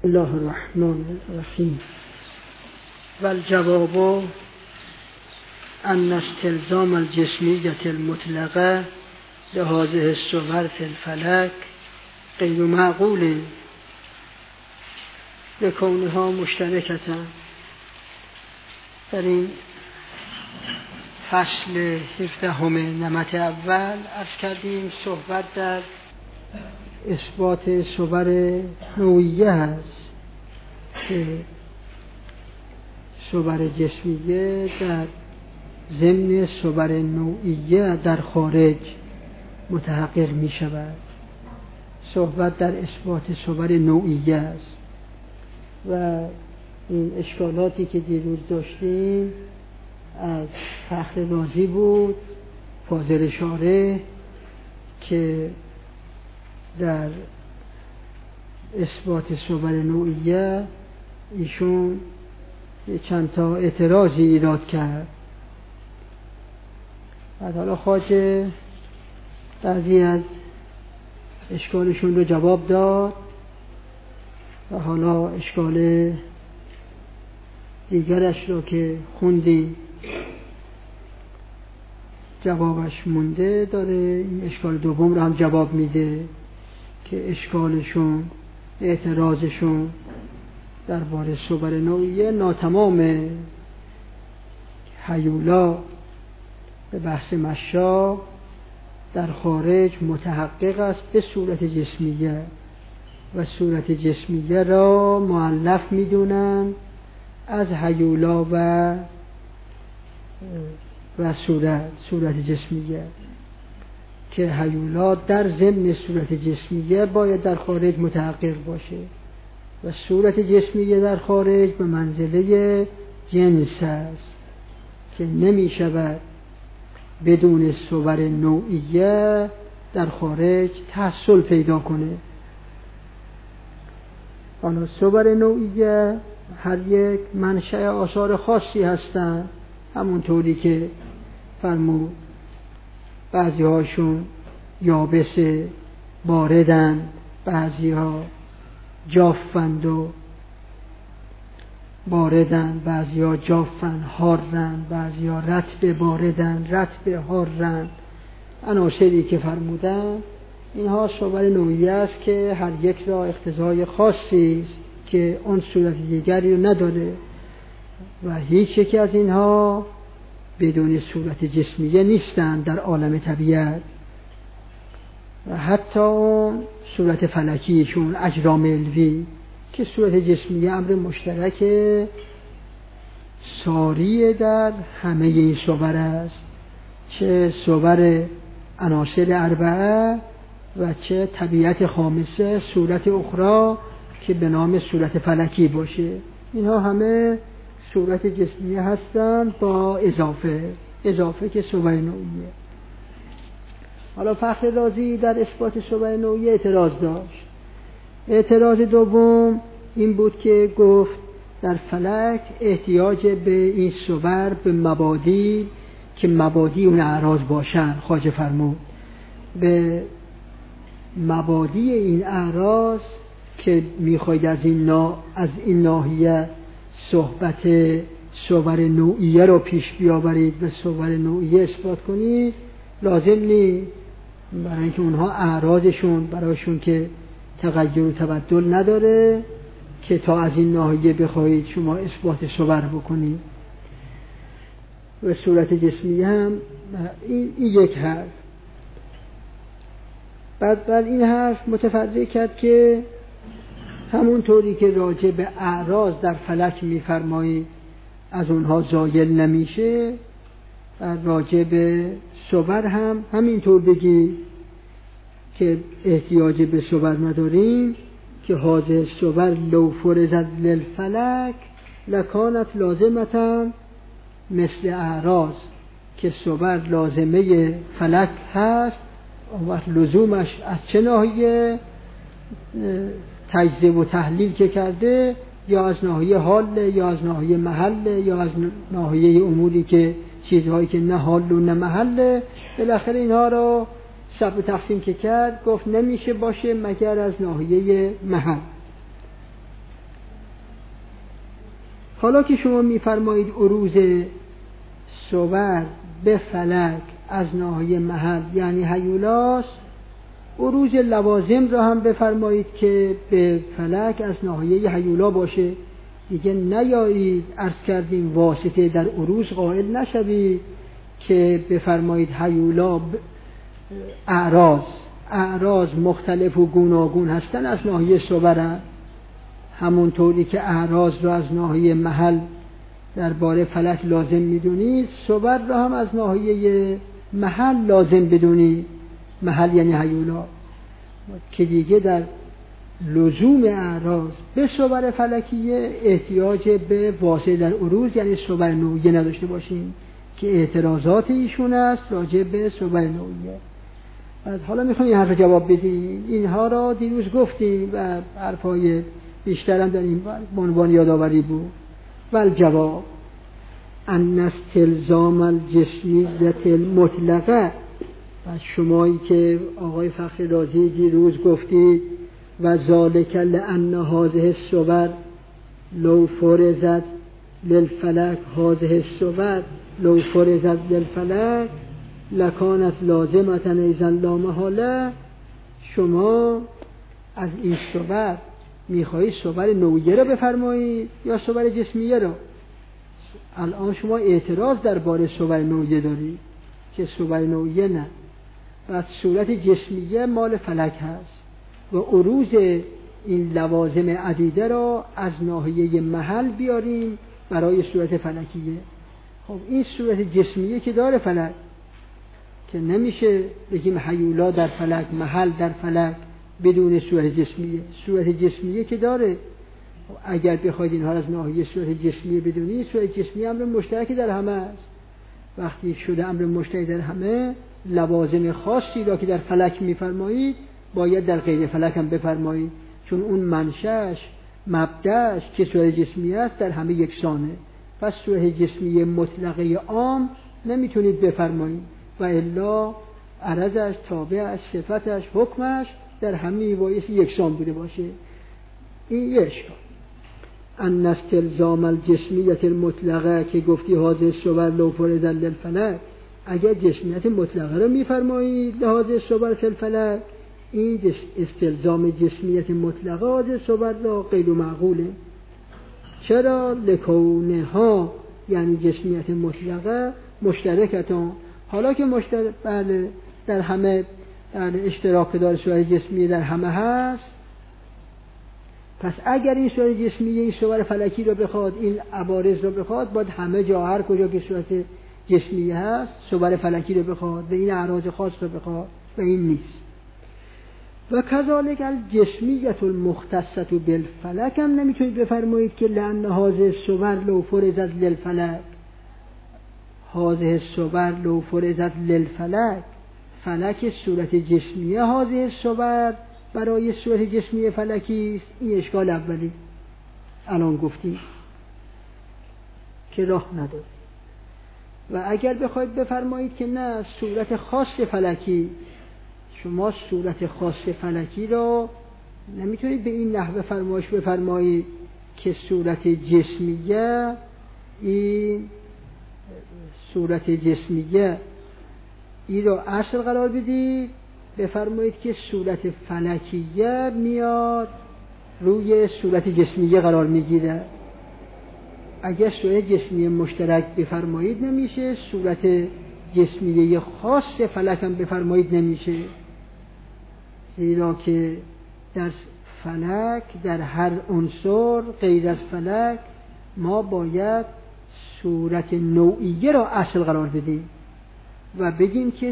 الله الرحمن الرحیم. والجواب ان استلزام الجسمیت المطلقه لهذه الصور فی الفلک غیر معقول لکونها مشترکة. در این فصل 17 نمط اول عرض کردیم صحبت در اثبات صور نوعیه هست که صور جسمیه در ضمن صور نوعیه در خارج متحقق می شود. صحبت در اثبات صور نوعیه است و این اشکالاتی که دیروز داشتیم از فخر رازی بود، فاضل شارح، که در اثبات صور نوعیه ایشون چند تا اعتراضی ایراد کرد. بعد حالا خواجه بعضی از اشکالشون رو جواب داد و حالا اشکال دیگرش رو که خوندی جوابش مونده داره. این اشکال دوم رو هم جواب میده که اشکالشون، اعتراضشون درباره صور نوعیه ناتمام هیولا به بحث مشا در خارج متحقق است به صورت جسمیه و صورت جسمیه را مؤلف میدونن از هیولا و صورت جسمیه، که هیولا در ضمن صورت جسمیه باید در خارج متحقق باشه و صورت جسمیه در خارج به منزله جنس است که نمی شود بدون صور نوعیه در خارج تحصل پیدا کنه. حالا صور نوعیه هر یک منشأ آثار خاصی هستند، همونطوری که فرمود بعضی هاشون یابس باردن، بعضی ها جافند و باردن، بعضی ها جافن حارن، بعضی ها رطب باردن رطب حارن. عناصری که فرمودن اینها صور نوعیه است که هر یک را اقتضای خاصی است که اون صورت دیگری رو نداره و هیچ یکی از اینها بدون صورت جسمیه نیستند در عالم طبیعت. و حتی اون صورت فلکیشون اجرام علوی که صورت جسمیه امر مشترک ساری در همه این صور است، چه صور عناصر اربعه و چه طبیعت خامسه صورت اخرى که به نام صورت فلکی باشه. اینها همه صورت جسمیه هستند با اضافه که صور نوعیه. حالا فخر رازی در اثبات صور نوعیه اعتراض داشت. اعتراض دوم این بود که گفت در فلک احتیاج به این صور به مبادی که مبادی اون اعراض باشن. خواجه فرمود به مبادی این اعراض که میخواید از این ناحیه صحبت صور نوعیه رو پیش بیاورید و صور نوعیه اثبات کنید، لازم نیست، برای اینکه اونها اعراضشون برایشون که تغییر و تبدل نداره که تا از این ناحیه بخواهید شما اثبات صور بکنید. و صورت جسمیه هم این یک حرف. بعد این حرف متفرع کرد که همونطوری که راجع به اعراض در فلک می‌فرمایید از اونها زایل نمیشه، راجع به صور هم همینطور بگی که احتیاج به صور نداریم، که هذه صور لو فرضت للفلک لکانت لازمتا مثل اعراض، که صور لازمه فلک هست و لزومش از چه ناحیه تجزیه و تحلیل که کرده، یا از ناحیه حال یا از ناحیه محل یا از ناحیه اموری که چیزهایی که نه حال و نه محل. بالاخره اینها رو سب و تقسیم که کرد گفت نمیشه باشه مگر از ناحیه محل. حالا که شما میفرمایید عروض صور به فلک از ناحیه محل یعنی هیولاست، عروض لوازم را هم بفرمایید که به فلک از ناحیه هیولا باشه. دیگه نیایید عرض کردیم واسطه در عروض قائل نشوید که بفرمایید هیولا اعراض مختلف و گوناگون هستن از ناحیه صور، همونطوری که اعراض را از ناحیه محل درباره فلک لازم میدونید، صور را هم از ناحیه محل لازم بدونید. محل یعنی هیولا، که دیگه در لزوم اعراض به صور فلکیه احتیاج به واسطه در عروض یعنی صور نوعیه نداشته باشین که اعتراضات ایشون است راجع به صور نوعیه. حالا میخوام این حرف جواب بدیم. اینها را دیروز گفتیم و حرفای بیشتر هم در این عنوان یادآوری بود. والجواب ان استلزام الجسمیت المطلقه، و شمایی که آقای فخر رازی دیروز گفتید و ذالک لان هذه الصور لو فرضت للفلک هذه الصور لو فرضت للفلک لکانت لازمة ایضا لا محاله. شما از این صور میخواهید صور نوعیه را بفرمایید یا صور جسمیه را؟ الان شما اعتراض درباره صور نوعیه دارید که صور نوعیه نه، و صورت جسمیه مال فلک هست و عروض این لوازم عدیده را از ناحیه محل بیاریم برای صورت فلکیه. خب این صورت جسمیه که داره فلک، که نمیشه بگیم هیولا در فلک، محل در فلک بدون صورت جسمیه. صورت جسمیه که داره. اگر بخواید اینها از ناحیه صورت جسمیه بدونید، صورت جسمیه امر مشترک در همه است. وقتی شده امر مشترک در همه، لوازم خاصی را که در فلک میفرمایید باید در غیر فلک هم بفرمایید، چون اون منشأش مبدأش که صورت جسمیه است در همه یکسانه. پس صورت جسمیه مطلقه عام نمیتونید بفرمایید و الا عرضش، تابعش، صفتش، حکمش در همه بایستی یکسان بوده باشه. این یه اشکال. ان استلزام الجسمیت المطلقه که گفتی حاضر صور لو فرض للفلک، اگر جسمیت مطلقه رو میفرمایید لحاظ صور فی الفلک، این استلزام جسمیت مطلقه حاضر صور را غیر معقوله. چرا؟ لکونها یعنی جسمیت مطلقه مشترکتان، حالا که بله در همه اشتراک داره، صورت جسمیه در همه هست. پس اگر این صورت جسمیه این صور فلکی رو بخواد، این عوارض رو بخواد، باید همه جا هر کجا که صورت جسمیه هست صور فلکی رو بخواد و این اعراض خاص رو بخواد و این نیست. و کذالک الجسمیت المختصة بالفلک هم نمیتونید بفرمایید که لأن هذه الصور لو فرضت للفلک، هذه الصور لو فرضت للفلک، فلک صورت جسمیه هذه الصور برای صورت جسمیه فلکی است. این اشکال اولی الان گفتیم که راه نداره. و اگر بخواید بفرمایید که نه صورت خاص فلکی، شما صورت خاص فلکی را نمیتونید به این نحوه فرمایش بفرمایید که صورت جسمیه، این صورت جسمیه این را اصل قرار بدید، بفرمایید که صورت فلکیه میاد روی صورت جسمیه قرار میگیره. اگر صورت جسمیه مشترک بفرمایید نمیشه، صورت جسمیه خاص فلک هم بفرمایید نمیشه، زیرا که در فلک در هر عنصر غیر از فلک ما باید صورت نوعیه را اصل قرار بدیم و بگیم که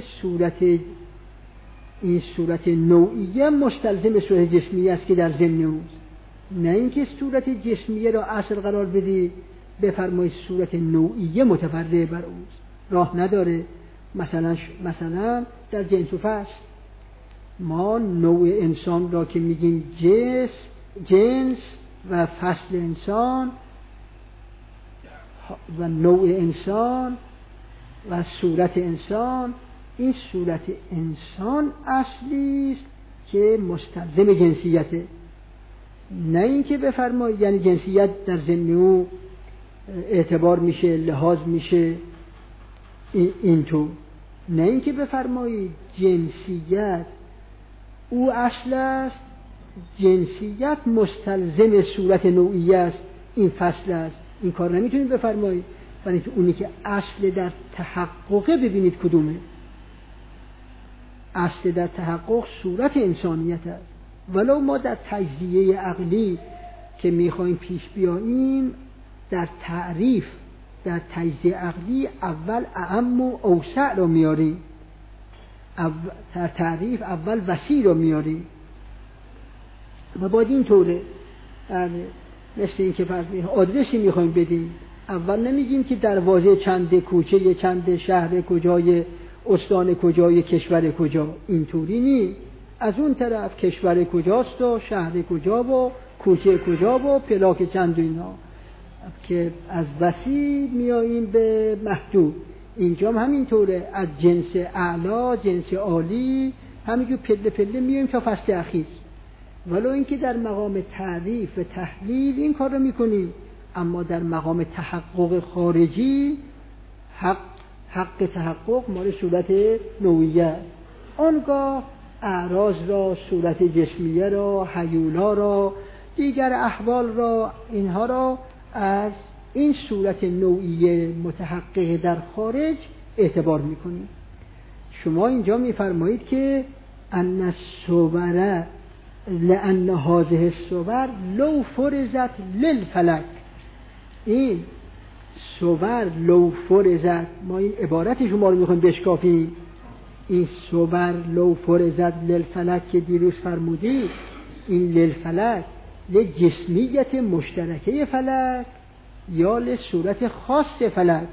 این صورت نوعیه مستلزم صورت جسمیه است که در ضمن اوست، نه اینکه صورت جسمیه را اصل قرار بدی بفرمایید صورت نوعیه متفرع بر اوست. راه نداره. مثلا در جنس و فصل ما نوع انسان را که میگیم جنس و فصل انسان و نوع انسان و صورت انسان، این صورت انسان اصلی است که مستلزم جنسیته، نه اینکه بفرمایید یعنی جنسیت در ضمن او اعتبار میشه، لحاظ میشه اینطور. نه اینکه بفرمایید جنسیت او اصل است، جنسیت مستلزم صورت نوعیه است، این فصل است. این کار نمیتونید بفرمایید، ولی که اونی که اصل در تحققه ببینید کدومه. اصل در تحقق صورت انسانیت است. ولو ما در تجزیه عقلی که میخوایم پیش بیاییم، در تعریف در تجزیه عقلی اول اعم و اوسع رو میاریم، در تعریف اول وسیع رو میاریم و باید این طوره. مثل این که آدرسی میخوایم بدیم، اول نمیگیم که دروازه چنده، کوچه چنده، شهر کجای، استان کجای، کشور کجا. اینطوری نی. از اون طرف کشور کجاست و شهر کجا و کوچه کجا و پلاک چند و اینا، که از وسیع میاییم به محدود. اینجا هم همینطوره، از جنس اعلا جنس عالی همینجور پله پله میاییم تا فصل اخیر. ولو اینکه در مقام تعریف و تحلیل این کار رو میکنیم، اما در مقام تحقق خارجی حق تحقق مال صورت نوعیه. آنگاه اعراض را، صورت جسمیه را، هیولا را، دیگر احوال را، اینها را از این صورت نوعیه متحقق در خارج اعتبار میکنیم. شما اینجا میفرمایید که ان الصور لان هذه الصور لو فرضت للفلک. این صور لو فرضت، ما این عبارت شما رو میخوایم بشکافیم. این صور لو فرضت للفلک که دیروز فرمودید، این للفلک لجسمیت مشترکه فلک یا لصورت خاص فلک.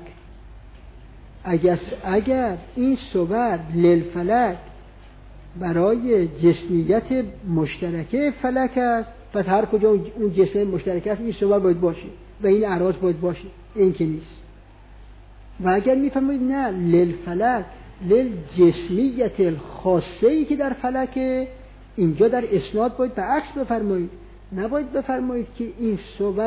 اگر این صور للفلک برای جسمیت مشترکه فلک است، پس هر کجا اون جسم مشترک است این صور باید باشه و این اعراض باید باشه. این که نیست. و اگر میفرمایید نه للفلک للجسمیت الخاصه ای که در فلکه، اینجا در اسناد باید به عکس بفرمایید. نباید بفرمایید که این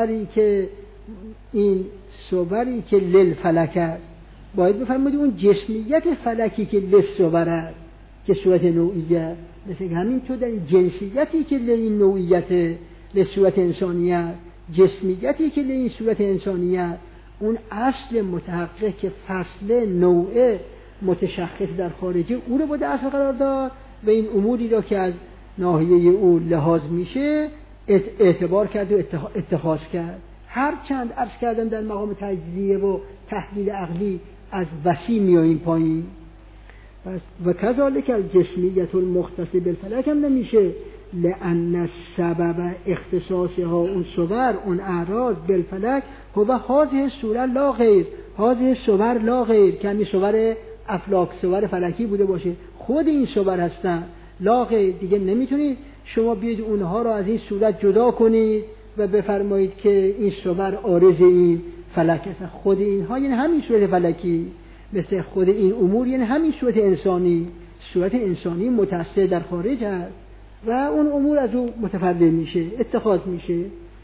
صوری که للفلک است، باید بفرمایید اون جسمیت فلکی که للصور است که صورت نوعیه. مثل همینطور در این جنسیتی که لین نوعیت لصورت انسانیت، جسمیتی که لین صورت انسانیت، اون اصل متحقق که فصل نوع متشخص در خارجی او رو باید اصل قرار داد و این اموری را که از ناحیه او لحاظ میشه اعتبار کرد و اتخاذ کرد. هر چند عرض کردم در مقام تجزیه و تحلیل عقلی از وسیع میاییم پایین. و کذالک الجسمیت المختص بالفلک هم نمیشه، لأن السبب اختصاصها اون صور اون اعراض بالفلک هو هذه الصور لا غیر، هذه الصور لا غیر، که همین صور افلاک صور فلکی بوده باشه، خود این صور هستن لا غیر. دیگه نمیتونید شما بیاید اونها رو از این صورت جدا کنید و بفرمایید که این صور عارض این فلک است. خود اینها یعنی همین صورت فلکی، مثل خود این امور یعنی همین صورت انسانی. صورت انسانی متأثر در خارج هست و اون امور از او متفرد میشه، اتخاذ میشه.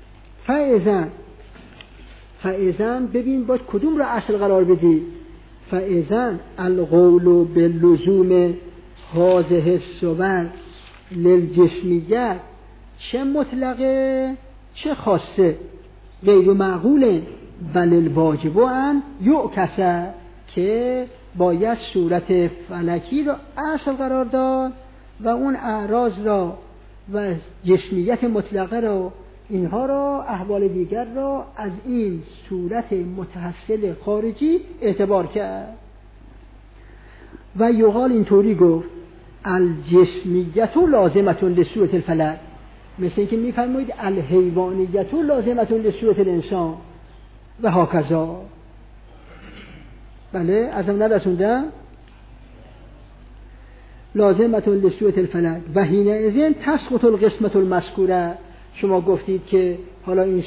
فاذن ببین باید کدوم را اصل قرار بدی. فاذن القول باللزوم هذه الصور للجسمیت، چه مطلقه چه خاصه، غیر معقوله، بل الواجب ان یعکس، که باید صورت فلکی را اصل قرار داد و اون اعراض را و جسمیت مطلقه را، اینها را احوال دیگر را از این صورت متحصل خارجی اعتبار کرد. و یقال اینطوری گفت الجسمیت لازمة لصورت الفلک، مثل اینکه میفرمایید الحیوانیت لازمة لصورت الانسان و هکذا. بله از هم نرسوندم. لازمة لصورت الفلک و حینئذ تسقط القسمة المذکوره. شما گفتید که حالا این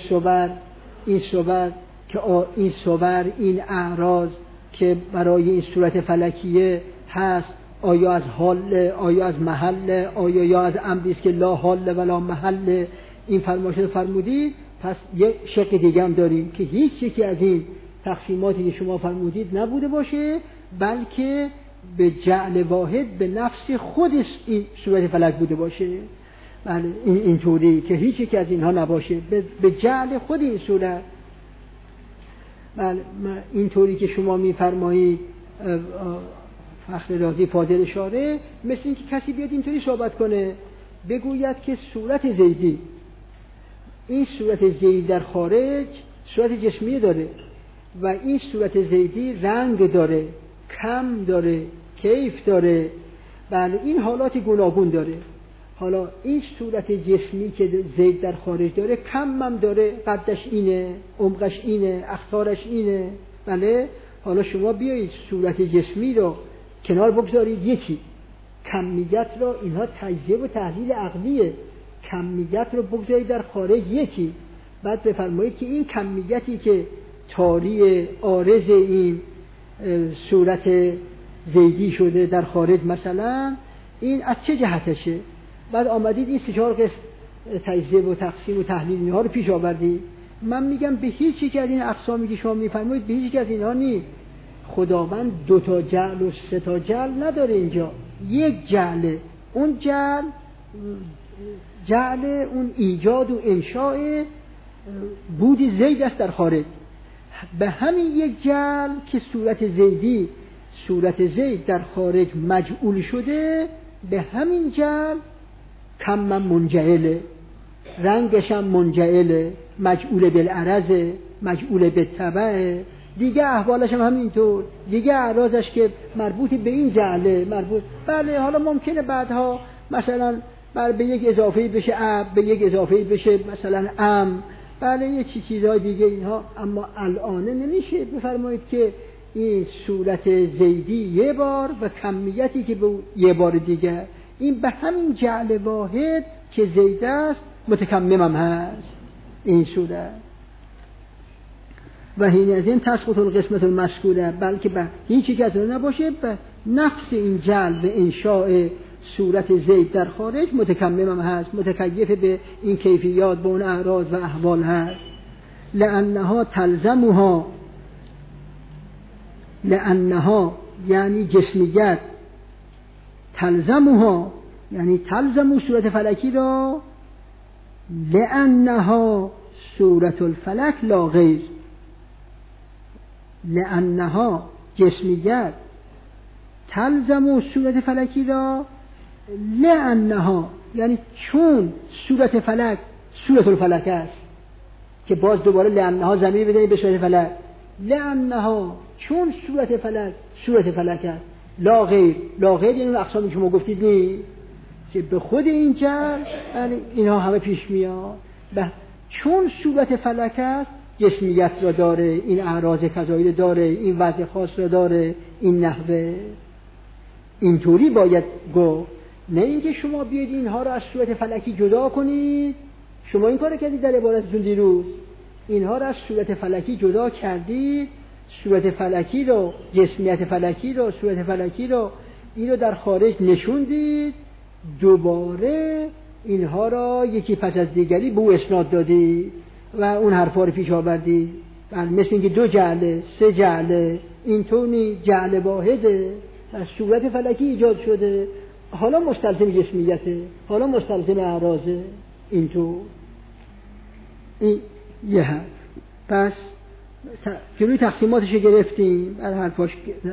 صور این اعراض که برای این صورت فلکیه هست، آیا از حال، آیا از محل، آیا یا از امری است که لا حال ولا محل، این فرمایش فرمودید پس یک شق دیگه هم داریم که هیچ یکی از این تقسیماتی که شما فرمودید نبوده باشه، بلکه به جعل واحد به نفس خودش این صورت فلک بوده باشه. بله اینطوری که هیچ یکی از اینها نباشه، به جعل خود این صورت. بله اینطوری که شما میفرمایید فخر رازی فاضل اشاره، مثل اینکه کسی بیاد اینطوری صحبت کنه بگوید که صورت زیدی، این صورت زیدی در خارج صورت جسمی داره و این صورت زیدی رنگ داره، کم داره، کیف داره، بله این حالات گوناگون داره. حالا این صورت جسمی که زید در خارج داره کم هم داره، قدش اینه، عمقش اینه، اخطارش اینه. بله حالا شما بیایید صورت جسمی رو کنار بگذارید، یکی کمیت رو، اینها تجزیه و تحلیل عقلیه، کمیت رو بگذارید در خارج یکی، بعد بفرمایید که این کمیتی که تاری عارض این صورت زیدی شده در خارج مثلا این از چه جهتشه، بعد آمدید این 3-4 قسم تجزیه و تقسیم و تحلیل اینها رو پیش آوردید. من میگم به هیچ یک از این اقسامی که شما میفرمایید به هیچ یک از اینها نی. خداوند 2 تا جعل و 3 تا جعل نداره، اینجا یک جعله. اون جعل اون ایجاد و انشاء بود زید است در خارج. به همین یک جعل که صورت زید در خارج مجعول شده، به همین جعل کم منجعله، رنگش هم منجعله، مجعول بالعرضه، مجعول بالتبع، دیگه احوالش هم همینطور، دیگه اعراضش که مربوط به این جعله مربوط. بله حالا ممکنه بعدها مثلا به یک اضافه بشه اب، به یک اضافه بشه مثلا ام، بله یه چیزهای دیگه اینها، اما الان نمیشه بفرمایید که این صورت زیدی یه بار و کمیتی که به یه بار دیگه، این به همین جعل واحد که زید است متکمم هم هست این صورت. و حین از این تسقط القسمت المذکوره، بلکه به هیچ یک از نباشه، به نفس این جعل و انشاء صورت زید در خارج متکمم هم هست، متکیف به این کیفیات، به اون اعراض و احوال هست. لأنها یعنی جسمیت، تلزمها یعنی تلزم صورت فلکی را، لأنها صورت الفلک لا غیر. لأنها جسمیت تلزم صورت فلکی را، لأنها یعنی چون صورت فلک صورت الفلک است، که باز دوباره لأنها ضمیر بزنید به صورت فلک، لأنها چون صورت فلک صورت فلک است، لا غیر. لا غیر یعنی اون اقسامی که ما گفتید نی که به خود این جعل اینها همه پیش میاد. چون صورت فلک است جسمیت را داره، این اعراض کذایی داره، این وضع خاص را داره، این نحوه. اینطوری باید گفت، نه اینکه شما بیاید اینها را از صورت فلکی جدا کنید. شما این کار کردید در عبارتتون دیروز، اینها را از صورت فلکی جدا کردید، صورت فلکی رو، جسمیت فلکی رو، صورت فلکی رو، این رو در خارج نشوندید، دوباره اینها را یکی پس از دیگری به او اسناد دادید و اون حرفا رو پیش آوردید. مثل اینکه 2 جعله، 3 جعله، اینطور نی، جعل واحده از صورت فلکی ایجاد شده، حالا مستلزم جسمیته، حالا مستلزم اعراضه، اینطور. این یه حرف. پس جلوی تقسیماتش گرفتیم، بر حرفاش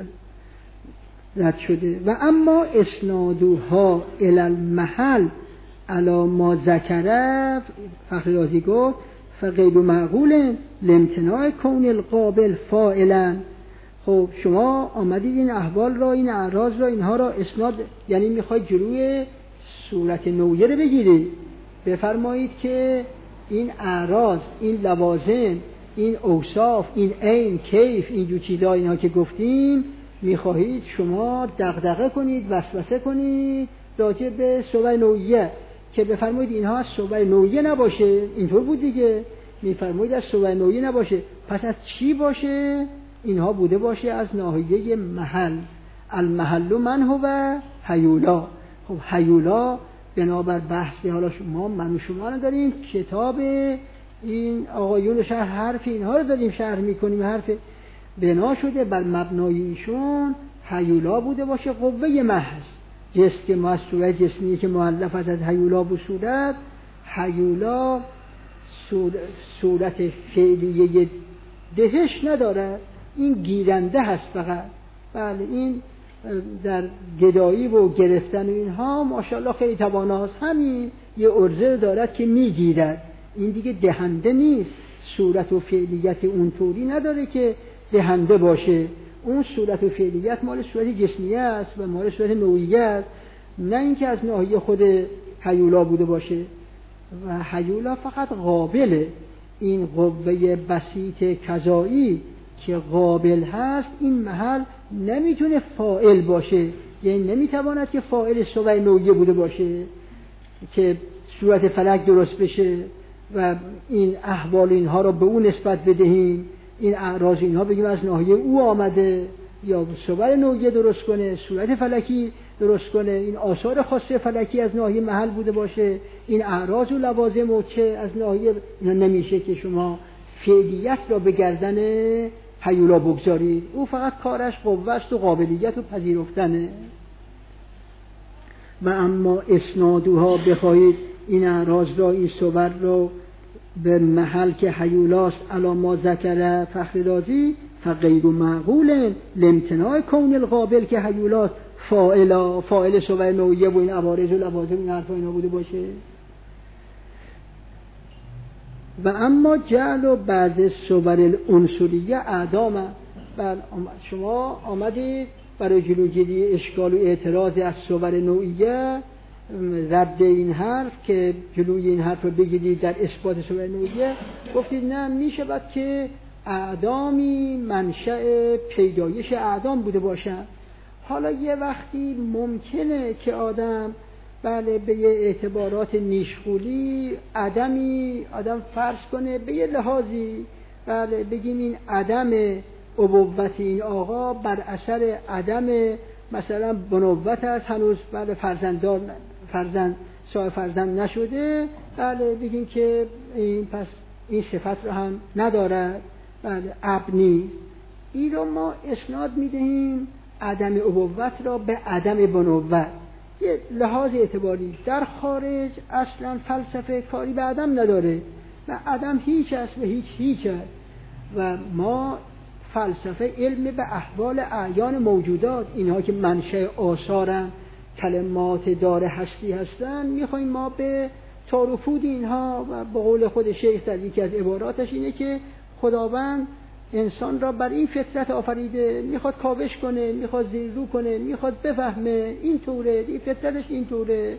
رد شده. و اما اسنادوها الی المحل علی ما ذکره، فخر رازی گفت فغیر معقول لامتناع کون القابل فاعلا. خب شما آمدید این احوال را، این اعراض را، اینها را اسناد، یعنی میخواید جلوی صورت نویه رو بگیرید، بفرمایید که این اعراض، این لوازم، این اوصاف، این عین، کیف، این جو چیزا اینها که گفتیم، میخواهید شما دغدغه کنید، وسوسه کنید راجع به صور نوعیه، که بفرمایید اینها از صور نوعیه نباشه. اینطور بود دیگه، میفرمایید از صور نوعیه نباشه، پس از چی باشه؟ اینها بوده باشه از ناحیه محل. المحل من هو هیولا. خب هیولا بنابر بحثی حالا شما من و شما نداریم، کتاب این آقایون شهر حرف اینها رو داریم شرح میکنیم، حرف بنا شده بر مبنای ایشون هیولا بوده باشه قوه محض. جسم که ما از صورت جسمی که مؤلف از هیولا و صورت، هیولا صورت فعلیه دهش نداره، این گیرنده هست فقط. بله این در گدایی و گرفتن اینها ماشاءالله خیلی تواناست، همین یه عرضه دارد که میگیرد، این دیگه دهنده نیست. صورت و فعلیت اون طوری نداره که دهنده باشه، اون صورت و فعلیت مال صورت جسمیه است و مال صورت نوعیه است، نه اینکه از ناحیه خود هیولا بوده باشه. و هیولا فقط قابله، این قوه بسیط کذایی که قابل هست این محل نمیتونه فاعل باشه، یعنی نمیتواند که فاعل صور نوعیه بوده باشه که صورت فلک درست بشه و این احوال اینها رو به اون نسبت بدهیم، این اعراض اینها بگیم از ناحیه او آمده، یا صور نوعیه درست کنه، صورت فلکی درست کنه، این آثار خاصه فلکی از ناحیه محل بوده باشه، این اعراض و لوازم و چه از ناحیه، اینا نمیشه که شما فعلیت را به گردن هیولا بگذارید. او فقط کارش قوه است و قابلیت و پذیرفتنه. و اما اسنادوها بخواهید این اعراض را، این صور را به محل که هیولاست علا ما ذکر فخر رازی فغیر معقول لامتناع کون القابل که هیولاست فاعل صور نوعیه و این عوارض و لوازم این حرفا اینا بوده باشه. و اما جعل و بعض صور العنصریه اعدام. شما آمدید برای جلوگیری اشکال و اعتراض از صور نوعیه رد این حرف که جلوی این حرف رو بگیرید در اثبات صور نوعیه، گفتید نه میشه بعد که اعدامی منشأ پیدایش اعدام بوده باشن. حالا یه وقتی ممکنه که آدم بله به یه اعتبارات نیشخولی آدم فرض کنه به یه لحاظی، بله بگیم این عدم ابوت این آقا بر اثر عدم مثلا بنوت است، هنوز بله صاحب فرزند نشده، بله بگیم که این پس این صفت رو هم ندارد، بله اب نیست. این رو ما اسناد میدهیم عدم ابوت را به عدم بنوت، یه لحاظ اعتباری. در خارج اصلا فلسفه کاری به عدم نداره و عدم هیچ است و هیچ است و ما فلسفه علم به احوال اعیان موجودات، اینها که منشأ آثارن، کلمات دار هستی هستن، میخوایم ما به تعارفود اینها و به قول خود شیخ در یکی از عباراتش اینه که خداوند انسان را بر این فطرت آفریده، میخواد کاوش کنه، میخواد زیر رو کنه، میخواد بفهمه این طوره، این فطرتش این طوره.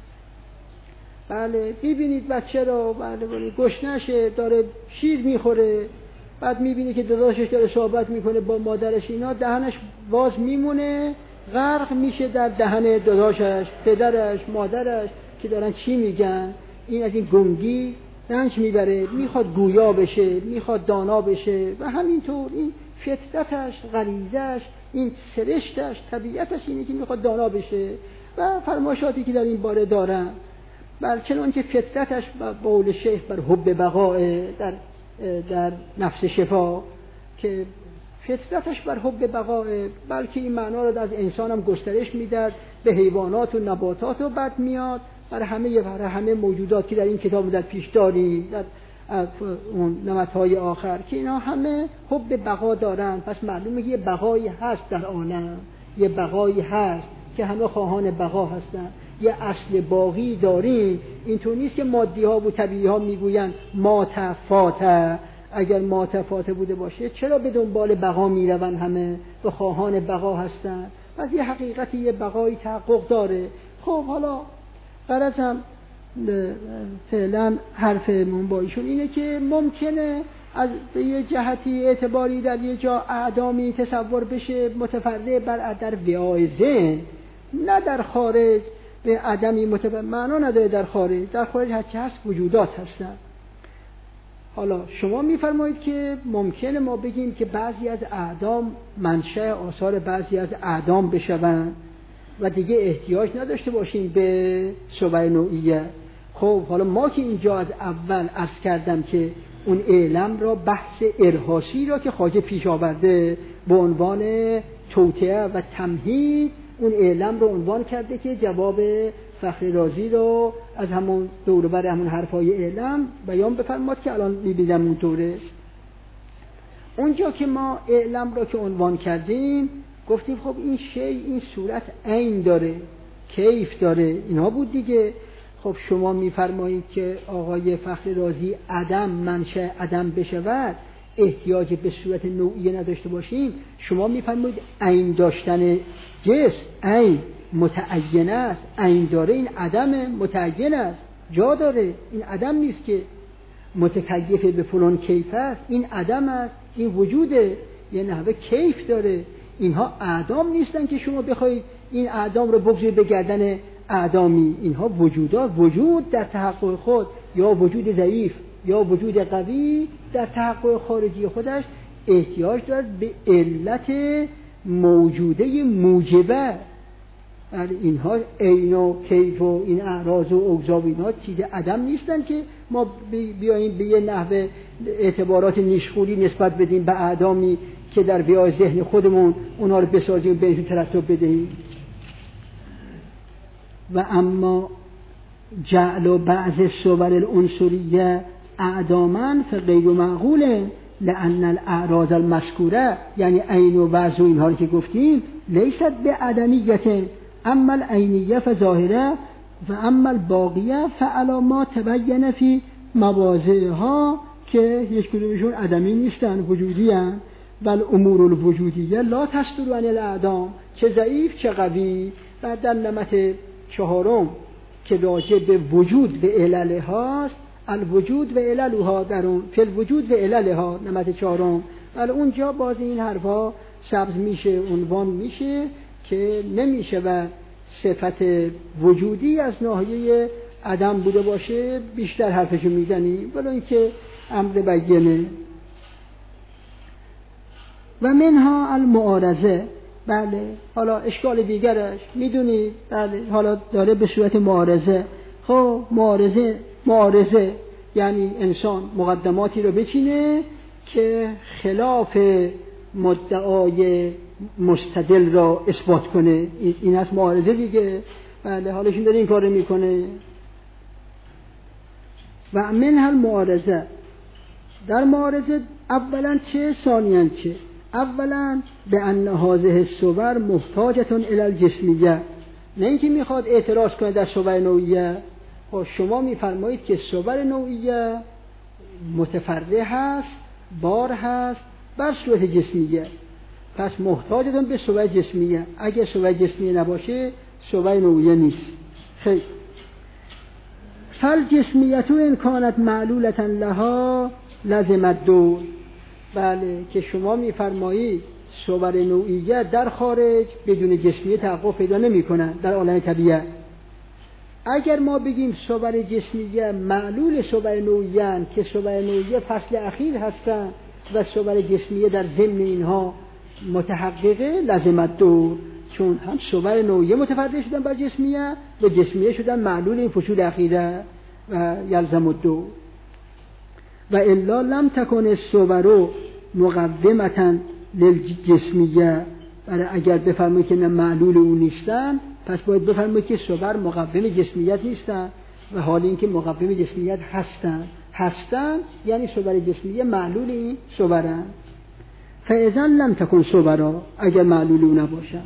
بله میبینید بچه را بله گشنشه داره شیر میخوره، بعد میبینی که داداشش داره صحبت میکنه با مادرش، اینا دهنش باز میمونه، غرق میشه در دهن داداشش، پدرش، مادرش که دارن چی میگن. این از این گنگی رنج میبره، میخواد گویا بشه، میخواد دانا بشه و همینطور این فطرتش، غریزش، این سرشتش، طبیعتش اینه که میخواد دانا بشه و فرمایشاتی که در این باره دارن. چنان که فطرتش با قول شیخ بر حب بقاء در نفس شفا، که فطرتش بر حب بقاء، بلکه این معنا رو از انسان هم گسترش میداد به حیوانات و نباتات و بعد میاد برای همه موجودات که در این کتاب در پیش داریم، در اون نمطهای آخر که اینا همه حب بقا دارن. پس معلومه که یه بقایی هست در عالم، یه بقایی هست که همه خواهان بقا هستن، یه اصل باقی داریم. اینطور نیست که مادی ها و طبیعی ها میگوین مات فات. اگر مات فات بوده باشه چرا به دنبال بقا میرون؟ همه به خواهان بقا هستن. پس یه حقیقتی، یه بقایی تحقق داره. خب حالا غرضم فعلا حرفمون با ایشون اینه که ممکنه از به یه جهتی اعتباری در یه جا اعدامی تصور بشه متفرع بر در وعای ذهن، نه در خارج به عدمی معنا نداره. در خارج هرچی هست وجودات هستن. حالا شما میفرمایید که ممکنه ما بگیم که بعضی از اعدام منشأ آثار بعضی از اعدام بشوند و دیگه احتیاج نداشته باشیم به صور نوعیه. خب حالا ما که اینجا از اول عرض کردم که اون اعلم را بحث ارهاسی را که خواجه پیش آورده به عنوان توطئه و تمهید، اون اعلم رو عنوان کرده که جواب فخر رازی رو از همون دور بر همون حرفای اعلم بیان بفرماد که الان می‌بینم اون طوره. اونجا که ما اعلم را که عنوان کردیم گفتیم خب این شی، این صورت عین داره، کیف داره، اینا بود دیگه. خب شما میفرمایید که آقای فخر رازی عدم منشأ عدم بشود، احتیاج به صورت نوعیه نداشته باشیم. شما میفرمایید عین داشتن جسم عین متعین است، عین داره، این عدم متعین است، جا داره، این عدم نیست که متکیف به فلان کیف است، این عدم است، این وجوده، یه نحوه کیف داره. اینها اعدام نیستن که شما بخواید این اعدام رو بگذارید به گردن اعدامی. اینها وجودات، وجود در تحقق خود، یا وجود ضعیف یا وجود قوی در تحقق خارجی خودش احتیاج دارد به علت موجوده موجبه. اینها عین و کیف و این اعراض و اوضاع و اینها چیز عدم نیستن که ما بیاییم به یه نحوه اعتبارات نیشخوری نسبت بدیم به اعدامی که در ویای ذهن خودمون اونا رو بسازیم و بهشون ترتب بدهیم. و اما جعل بعض الصور العنصریه اعداما فغیر معقول لأن الاعراض المذکوره، یعنی عین و بعض و اینها رو که گفتیم لیست به عدمیت، اما العینیه فظاهره و اما الباقیه فعلی ما تبین فی مواضعها، که هیچ کدومشون عدمی نیستن، وجودی هستند. و الامور الوجودیه لا تصدر عن الاعدام، چه ضعیف چه قوی. بعد در نمط چهارم که راجع به وجود و علل هاست، الوجود و عللها در اون فی الوجود و عللها، نمط چهارم. ولی اونجا باز این حرفا سبز میشه، عنوان میشه که نمیشه و صفت وجودی از ناحیه عدم بوده باشه، بیشتر حرفشو میزنیم، ولی اینکه امر بیانه. و منها المعارضه، بله حالا اشکال دیگرش میدونید، بله حالا داره به صورت معارضه. خب معارضه یعنی انسان مقدماتی رو بچینه که خلاف مدعای مستدل را اثبات کنه، این هست معارضه دیگه. بله حالشون داره این کار رو میکنه. و منها المعارضه، در معارضه اولا چه ثانیاً چه؟ اولا به ان هذه الصور محتاجه الی الجسمیه، نه اینکه میخواد اعتراض کنه در صور نوعیه. خب شما میفرمایید که صور نوعیه متفرع هست، بار هست بر صورت جسمیه، پس محتاجه به صور جسمیه. اگه صور جسمیه نباشه صور نوعیه نیست. خیلی فالجسمیت ان کانت معلولة لها لزم الدور، بله که شما میفرمایید صور نوعیه در خارج بدون جسمیه تحقق پیدا نمی‌کنن در عالم طبیعت. اگر ما بگیم صور جسمیه معلول صور نوعیه که صور نوعیه فصل اخیر هستن و صور جسمیه در ضمن اینها متحققه، لازم الدور، چون هم صور نوعیه متفرع شدن بر جسمیه و جسمیه شدن معلول این فصول اخیره و یلزم الدور. و الا لم تکن الصور مقدمة للجسمیه، برای اگر بفرمایید که نه معلول اون نیستن، پس باید بفرمایید که صور مقدم جسمیت نیستن، و حال اینکه مقدم جسمیت هستن یعنی صور جسمیه معلول این صورن. فاذا لم تکن صورا، اگر معلول اون نباشن،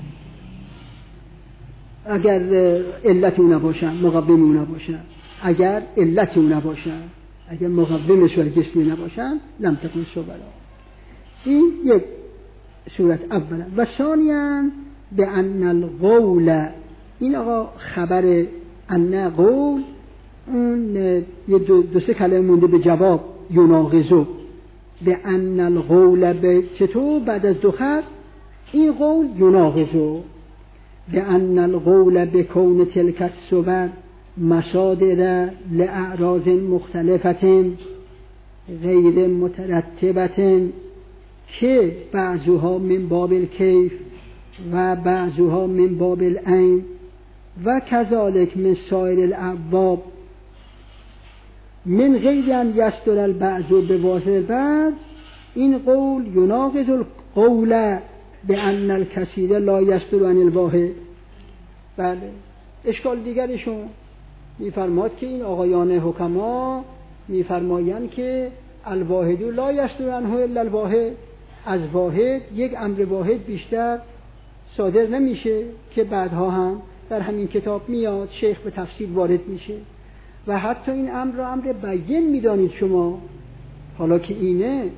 اگر علت اون نباشن، مقدم اون نباشن، اگر علت اون نباشن، اگر مقدم صور جسمی نباشن، لم تکن صورا. این یک صورت اولا. و ثانیاً به ان القول، این آقا خبر ان قول، اون یه دو سه کلمه مونده به جواب، یناقضو به ان القول، به چطور بعد از دو خط این قول یناقضو به ان القول به کون تلک الصور مصادر لاعراض مختلفة غیر مترتبة که بعضها من باب الکیف و بعضها من باب العین و کذالک من سایر الابواب من غیر ان یستر البعض به واسطه البعض، این قول یناقض القول بان الکثیر لا یستر عن الواحد. بله، اشکال دیگرشون میفرماد که این آقایان حکما میفرمایند که الواحد لا یستر عنه الا الواحد، از واحد یک امر واحد بیشتر صادر نمیشه که بعدها هم در همین کتاب میاد، شیخ به تفصیل وارد میشه و حتی این امر را امر بیان میدانید شما. حالا که اینه،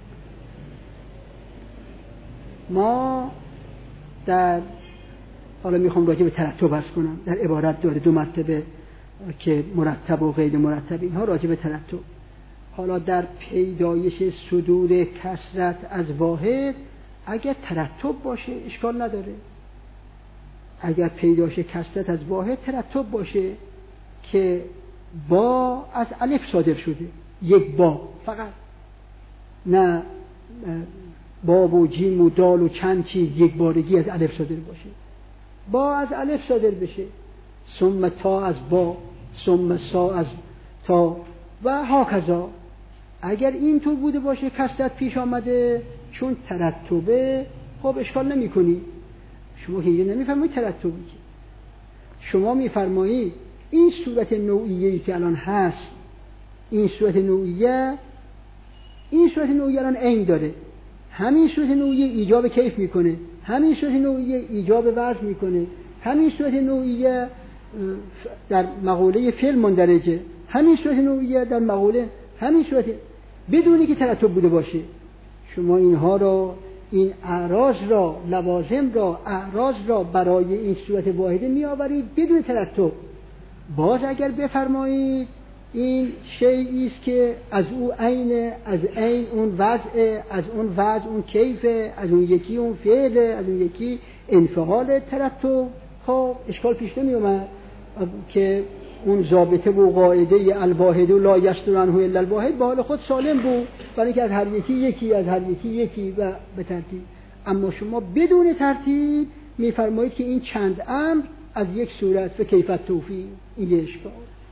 ما در حالا میخوام راجع به ترتب عرض کنم، در عبارت داره 2 مرتبه که مرتب و غیر مرتب، اینها راجع به ترتب. حالا در پیدایش صدور کثرت از واحد اگر ترتب باشه اشکال نداره، اگر پیدایش کثرت از واحد ترتب باشه که با از الف صادر شده، یک با فقط، نه با و جیم و دال و چند چیز یک بارگی از الف صادر باشه، با از الف صادر بشه، ثم تا از با، ثم سا از تا و هاکذا. اگر این طور بوده باشه کثرت پیش آمده چون ترتبه، خب اشکال نمی کنی. شما که اینجا نمیفرمایید ترتبی، که شما میفرمایید این صورت نوعیه‌ای که الان هست، این صورت نوعیه الان عین داره، همین صورت نوعیه ایجاب کیف میکنه، همین صورت نوعیه ایجاب وزن میکنه، همین صورت نوعیه در مقوله فعل مندرجه، همین صورت نوعیه در مقوله همین صورت، بدونی که ترتب بوده باشه. شما اینها را، این اعراض را، لوازم را، اعراض را برای این صورت واحده می آورید بدون ترتب. باز اگر بفرمایید این شیئی است که از او عین، از عین اون وضع، از اون وضع اون کیفه، از اون یکی اون فعله، از اون یکی انفعال ترتب، خب اشکال پیش نمی اومد که اون ضابطه و قاعده الواحد لا یستر عنه الا الواحد به حال خود سالم بود، برای اینکه از هر یکی یکی، از هر یکی یکی و به ترتیب. اما شما بدون ترتیب میفرمایید که این چند امر از یک صورت و کیفیت توفیق، این اشکال.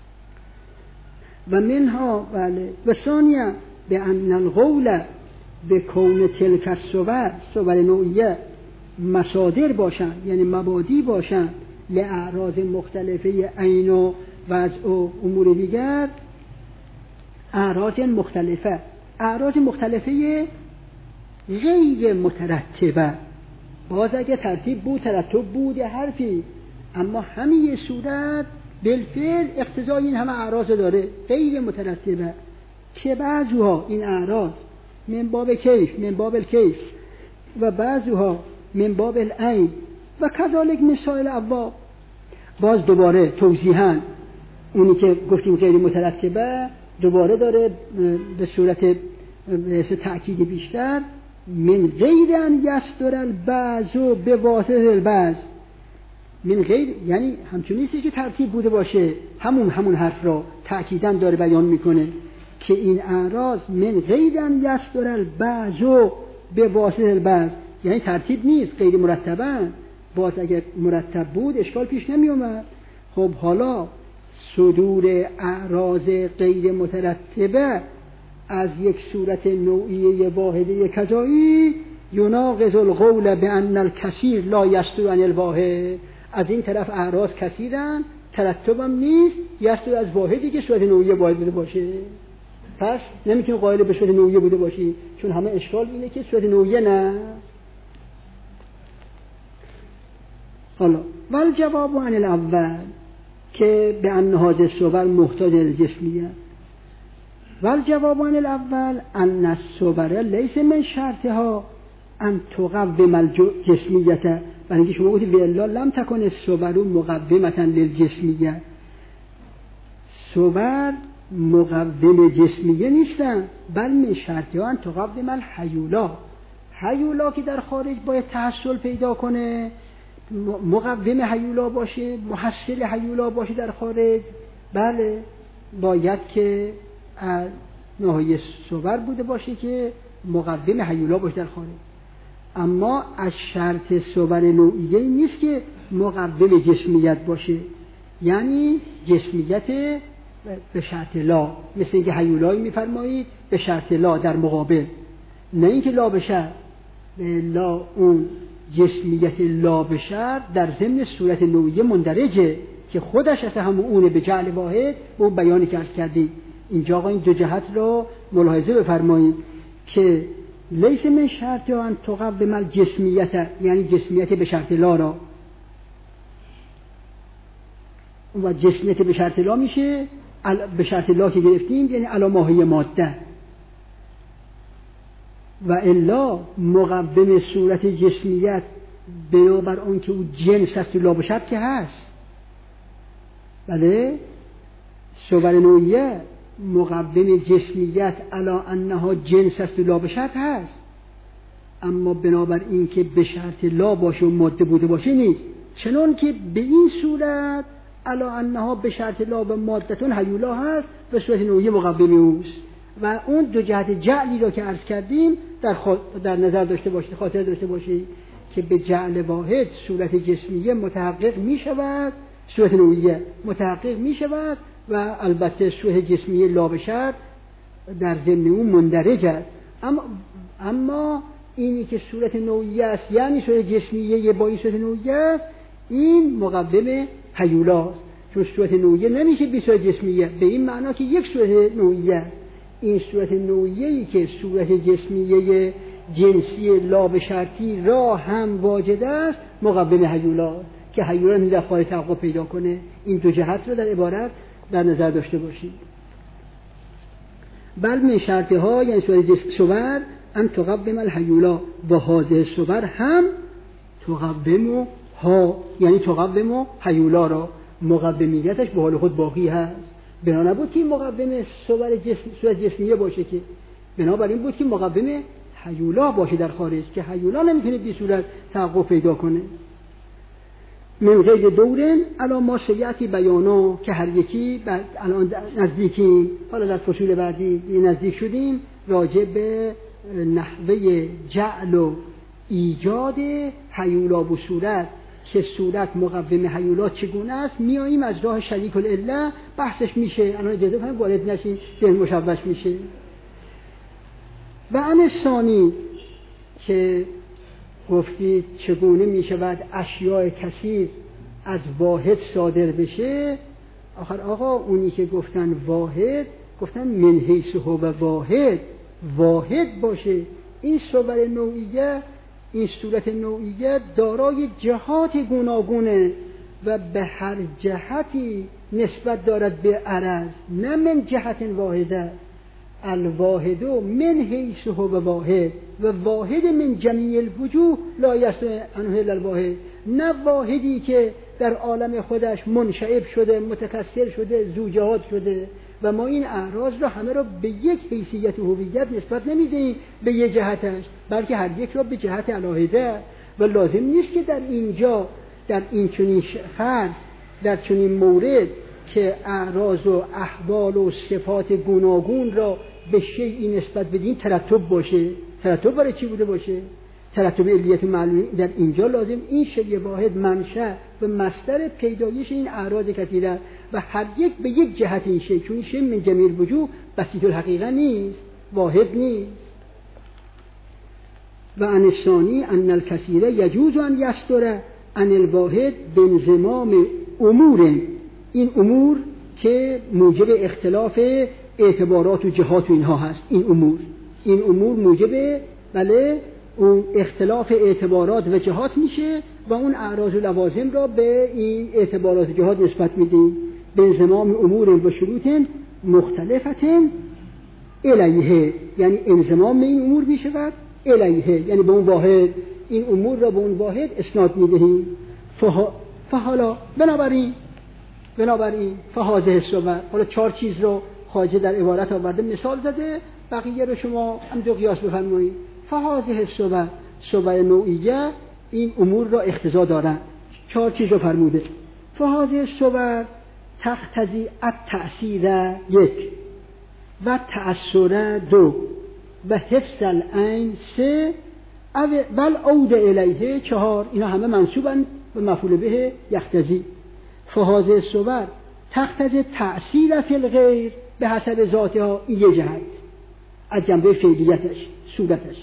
و منها بله و ثانیا به ان القول به کون تلک الصور، صور نوعیه مصادر باشند، یعنی مبادی باشند لاعراض مختلفه عین و وضع و امور دیگر، اعراض مختلفه غیر مترتبه. باز اگه ترتیب بود، ترتب بود حرفی، اما همین صورت بالفعل اقتضای این همه اعراض داره غیر مترتبه، که بعضها این اعراض من باب کیف، من باب الکیف، و بعضها من باب العین و کذالک مسائل ابواب. باز دوباره توضیحاً اونی که گفتیم غیر مترتبه دوباره داره به صورت تأکید بیشتر، من غیر ان یستر البعض به واسطه البعض، من غیر یعنی همچون نیستی که ترتیب بوده باشه، همون حرف را تأکیداً داره بیان میکنه که این اعراض من غیر ان یستر البعض به واسطه البعض، یعنی ترتیب نیست، غیر مرتبن. باز اگر مرتب بود اشکال پیش نمی اومد. خب حالا صدور اعراض غیر مترتبه از یک صورت نوعیه واحده کذایی یناقض القول بان الکثیر لا یستر عن الواحد. از این طرف اعراض کثیرن، ترتبم نیست، یستر از واحدی که صورت نوعیه واحد بوده باشه. پس نمیتونی قائل به صورت نوعیه بوده باشی، چون همه اشکال اینه که صورت نوعیه نه. حالا والجواب عن الاول که به ان هذه الصور محتاج الجسمیه، والجواب عن الاول ان الصور ليس من شرطها ان تقوم الجسمیه، برای اینکه شما گفتید والا لم تکن الصور مقومه للجسمیه، صور مقوم جسمیه نیستن، بل من شرطها ان تقوم الحیولا، حیولا که در خارج باید تحصل پیدا کنه، مقوم حیولا باشه، محصل حیولا باشه در خارج، بله باید که نهایه صور بوده باشه که مقوم حیولا باشه در خارج. اما از شرط صور نوعیه نیست که مقوم جسمیت باشه، یعنی جسمیت به شرط لا، مثل اینکه هیولایی میفرمایید به شرط لا در مقابل، نه اینکه لا به شرط. لا اون جسمیت لا به شرط در ضمن صورت نوعیه مندرجه که خودش اصلا همون اونه به جعل واحد، به اون بیانی که عرض کردید. اینجا آقا این دو جهت را ملاحظه بفرمایید که لیس من شرط ان تقوم الجسمیت، یعنی جسمیت به شرط لا را، و جسمیت به شرط لا میشه به شرط لا که گرفتیم یعنی علی ماهی ماده، و الا مقوم صورت جسمیت بنابر اون که او جنس است و لا به شرط که هست. بله صور نوعیه مقوم جسمیت علی انها جنس است و لا به شرط هست، اما بنابر این که به شرط لا باشه و ماده بوده باشه نیست، چنان که به این صورت علی انها به شرط لا و مادتون هیولا هست و صورت نوعیه مقوم اوست. و اون دو جهت جعلی را که عرض کردیم در نظر داشته باشید، خاطر داشته باشید که به جعل واحد صورت جسمیه متحقق می شود، صورت نوعیه متحقق می شود و البته صورت جسمیه لا به شرط در ضمن اون مندرج است. اما اینی که صورت نوعیه است یعنی صورت جسمیه با این صورت نوعیه است، این مقوم هیولاست، چون صورت نوعیه نمیشه بی صورت جسمیه، به این معنا که یک صورت نوعیه. این صورت نوعیه‌ای که صورت جسمیه جنسی لا به شرطی را هم واجد است مقوم هیولا، که هیولا در خارج توقف پیدا کنه. این دو جهت رو در عبارت در نظر داشته باشید. بل من شرطها یعنی صورت صور ان تقوم الهیولا و هذه صور هم تقوم ها، یعنی تقوم هیولا را، مقومیتش به حال خود باقی هست. بنا نبود که مقوم صورت جسمیه باشه، که بنابراین بود که مقوم هیولا باشه در خارج، که هیولا نمیتونه بی صورت توقف پیدا کنه. من غیر دورن الا ما سیعتی بیانا، که هر یکی الان نزدیکیم، حالا در فصول بعدی نزدیک شدیم راجع به نحوه جعل و ایجاد هیولا و صورت، که صورت مقوم هیولا چگونه است، میاییم از راه شریک العله بحثش میشه. الان اجازه کنید وارد نشیم، ذهن مشوش میشه. و ان ثانی که گفتید چگونه میشود اشیاء کثیر از واحد صادر بشه. آخر آقا اونی که گفتن واحد، گفتن من حیث هو واحد باشه. این صور نوعیه، این صورت نوعیه دارای جهات گوناگونه و به هر جهتی نسبت دارد به عرض، نه من جهت واحده. الواحد من حیث هو واحد و واحد من جمیع الوجوه لا یستوی عنه الا الواحد، نه واحدی که در عالم خودش منشعب شده، متکثر شده، ذوجهات شده. و ما این اعراض را همه را به یک حیثیت و هویت نسبت نمیدیم به یک جهتش، بلکه هر یک را به جهت علاهده. و لازم نیست که در اینجا در این چنین فرض، در چنین مورد که اعراض و احوال و صفات گوناگون را به شیئی نسبت بدیم ترتب باشه. ترتب برای چی بوده باشه؟ ترتب علیت معلومی. در اینجا لازم این شیء واحد منشأ و مصدر پیدایش این اعراض کثیره و هر یک به یک جهت این شیء، چون این شیء من جمیع الوجوه بسیط الحقیقه نیست، واحد نیست. و عن الثانی ان الکثیر یجوز ان یصدر عن الواحد بانضمام امور، این امور که موجب اختلاف اعتبارات و جهات و اینها هست. این امور موجب بله اون اختلاف اعتبارات و جهات میشه و اون اعراض و لوازم را به این اعتبارات و جهات نسبت میدیم. به انضمام امور و شروط مختلفت الیه، یعنی انضمام این امور میشود الیه، یعنی به اون واحد، این امور را به اون واحد اسناد میدهیم. فحالا بنابراین فهذه الصور، حالا 4 چیز رو خواجه در عبارت آورده مثال زده، بقیه رو شما هم دو قیاس بفرمایید. فهذه الصور، صور نوعیه این امور را اقتضا دارند. 4 چیز رو فرموده. فهذه الصور تقتضی التأثیر 1 و تأثیر 2 و حفظ العین 3 بل عود الیه 4. اینا همه منصوبن به مفعول به یقتضی. فهذه الصور تختز تأثیر فی الغیر به حسب ذاتها، این یه جهت از جنبه فعلیتش صورتش.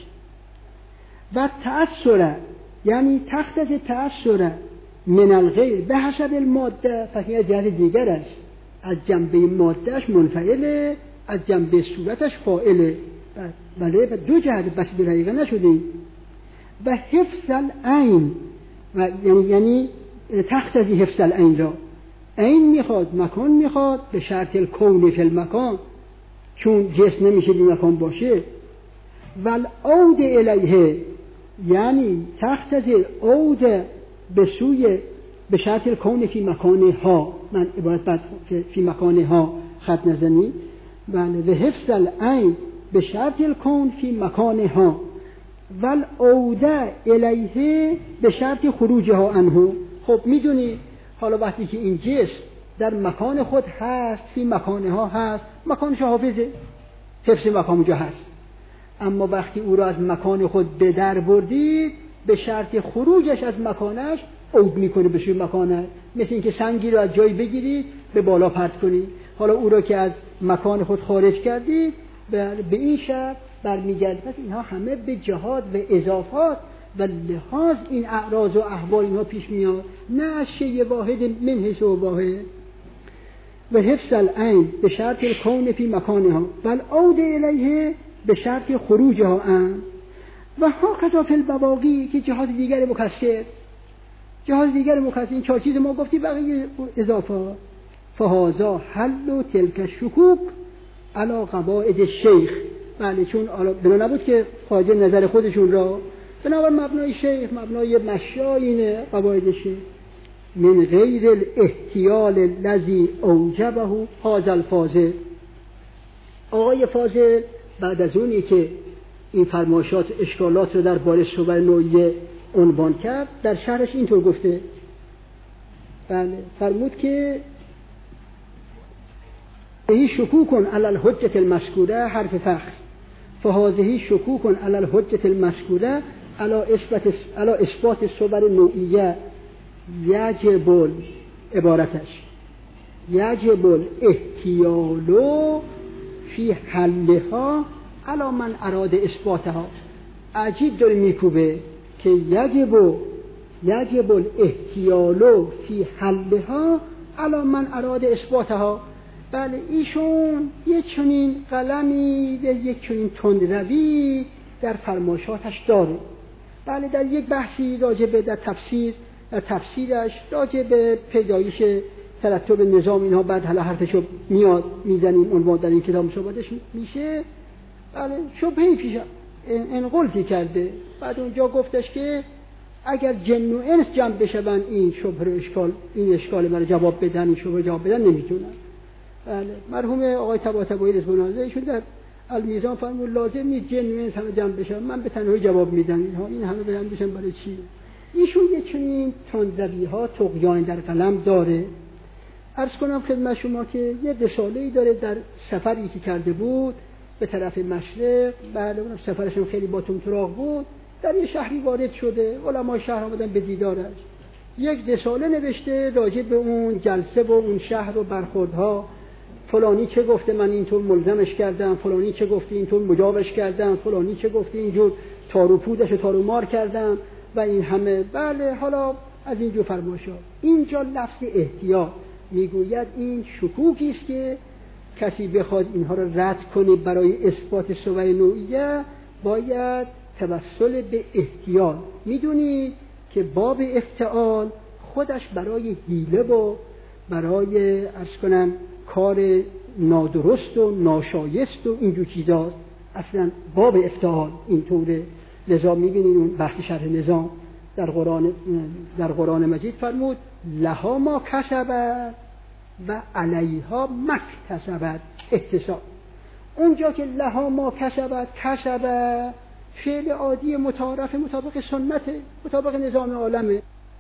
و تأثیر یعنی تختز تأثیر من الغیر به حسب الماده، پس این جهت دیگر است، از جنبه مادهش منفعله، از جنبه صورتش فاعله. بله، و دو جهت بس به حقیقه نشده. و حفظ العین و یعنی تختزی حفظ العین را، عین میخواد، مکان میخواد، به شرط الکون فی المکان، چون جسم نمیشه بی مکان باشه. و العود الیه یعنی تختزی عود به سوی به شرط الکون فی مکانها، من عبارت بعد فی مکانها خط نزنی. بله، و حفظ العین به شرط الکون فی مکانها و العود الیه به شرط خروجها عنه. خب میدونی حالا وقتی که این جسم در مکان خود هست، فی مکانها هست، مکانش حافظه، حفظ مکان اونجا هست، اما وقتی او را از مکان خود به در بردید، به شرط خروجش از مکانش عود میکنه به سوی مکانش. مثل اینکه سنگی رو از جایی بگیرید به بالا پرت کنید، حالا او را که از مکان خود خارج کردید به این شرط برمیگرد. پس اینها همه به جهات و اضافات و لحاظ این اعراض و احوال اینها پیش میاد، نه شیء واحد من حیث واحد. و حفظ العین به شرط الکون فی مکانها و العود الیه به شرط خروجها عن. و هکذا فی البواقی که جهات دیگر مکثر، جهات دیگر مکثر، این چهار چیز ما گفتی، بقیه اضافات. فهذا حل تلک الشکوک علی قواعد الشیخ. بله، چون بنا نبود که خارج نظر خودشون را، بنابر مبنای شیخ، مبنای مشایین قواعد شیخ، من غیر الاحتیال الذی اوجبه هذا الفاضل. آقای فاضل بعد از اونی که این فرمایشات اشکالات رو در باره صور نوعیه عنوان کرد، در شرحش اینطور گفته. بله، فرمود که هی شکوکن علی الحجة المذکوره حرف فخر، فهذه شکوکن علی الحجة المذکوره علی اثبات صور نوعیه یجب عبارتش یجب الاحتیال فی حلها علی من اراد اثباتها. عجیب داره میکوبه که یجب الاحتیال فی حلها علی من اراد اثباتها. بله، ایشون یک چنین قلمی و یک چنین تندروی در فرمایشاتش داره. بله، در یک بحثی راجع در تفسیرش راجع به پیدایش ترتب نظام اینها، بعد حالا حرفشو میاد میزنیم، عنوان در این کتاب صحبتش میشه. بله، شبهه‌ای پیش انقلتی کرده، بعد اونجا گفتش که اگر جن و انس جمع بشون این شبهه اشکال، این اشکال مرا جواب بدن، این شبهه جواب بدن نمیتونن. بله، مرحوم آقای طباطبایی رضوان الله ایشون در المیزان فرمود لازم نیست جن و انس همه جمع بشن، من به تنهایی جواب میدم، اینها این همه جمع بشن برای چی؟ ایشون یه چنین تندروی‌ها طغیان در قلم داره. عرض کنم خدمت شما که یه رساله‌ای داره در سفری که کرده بود به طرف مشرق. بله، اون سفرش خیلی با تندتراغ بود، در یه شهری وارد شده، علمای شهر آمدن به دیدارش، یک رساله نوشته راجع به اون جلسه و اون شهر و برخوردها. فلانی چه گفته من اینطور ملزمش کردم، فلانی چه گفته اینطور مجابش کردم، فلانی چه گفته اینجور تارو پودش و تارو مار کردم و این همه. بله، حالا از اینجور فرمایشات. اینجا لفظ احتیاط میگوید این شکوکی است که کسی بخواد اینها رو رد کنه برای اثبات صور نوعیه، باید توسل به احتیاط. میدونید که باب افتعال خودش برای حیله و برای عرض کنم کار نادرست و ناشایست و اینجور چیزاست. اصلا باب افتعال اینطوره. لذا میبینید اون بحث شرح نظام در قرآن مجید فرمود لها ما کسبت و علیها مکتسبت. احتساب اونجا که لها ما کسبت فعل عادی متعارف مطابق سنت، مطابق نظام عالمه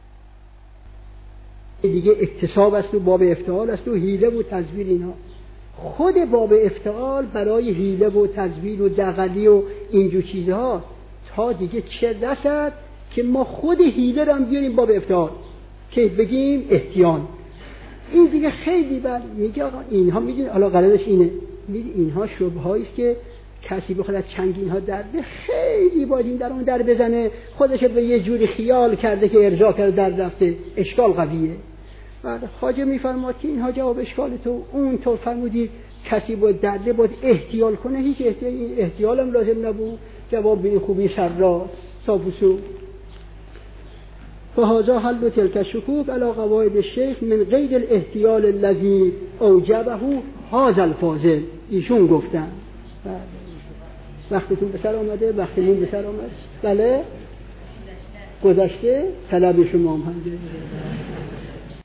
دیگه، اکتساب است و باب افتعال است و حیله و تزویر. اینا خود باب افتعال برای حیله و تزویر و دغلی و اینجور چیزها تا دیگه چه رسد که ما خود حیله رو هم بیاریم باب افتعال که بگیم احتیان. این دیگه خیلی میگه آقا اینها میدونی حالا غرضش اینه، اینها شبههایی است که کسی بخواد از چنگ اینها در خیلی باید این در اون در بزنه، خودش به یه جوری خیال کرده که ارجاع کرده در رفته، اشکال قویه. بعد خواجه میفرماد که اینها جواب اشکال تو اون تو فرمودید کسی باید درده باید احتیال کنه، هیچ احتیال هم لازم نبود، جواب به این خوبی سر راست سابوسو. فهذا حل تلك الشكوك على قواعد الشيخ من غیر الاحتیال الذي اوجبه هذا الفاضل. ایشون گفتن وقتتون به سر آمده، وقتمون به سر آمد، بله گذشته، طلب شما هم هنده.